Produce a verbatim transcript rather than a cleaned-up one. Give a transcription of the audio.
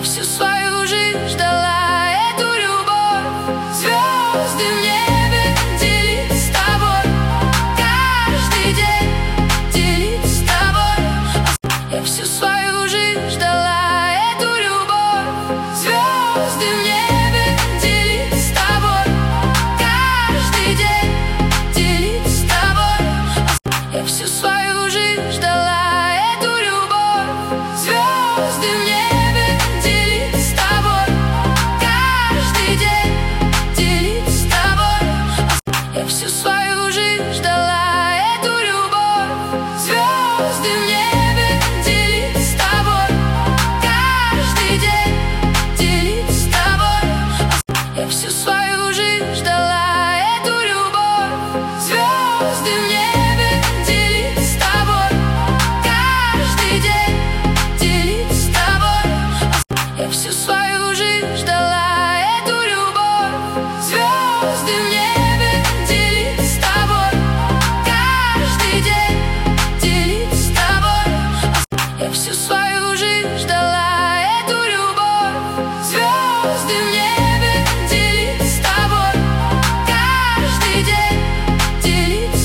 Я всю свою жизнь ждала эту любовь. Звезды в небе делить с тобой, каждый день делить с тобой. Я всю свою жизнь ждала эту любовь. Звезды в небе делить с тобой, каждый день делить с тобой. Я всю свою жизнь ждала эту любовь. Звезды в небе делить с тобой, каждый день делить с тобой. Я всю свою жизнь ждала эту любовь. Звезды в небе делить с тобой, каждый день делить с тобой. Я всю свою жизнь ждала эту любовь. Звезды в небе делить с тобой, каждый день делить с тобой. Я всю свою жизнь ждала эту любовь. Звезды в небе делить с тобой, каждый день делить с тобой. Я всю свою жизнь ждала эту любовь. Звезды в небе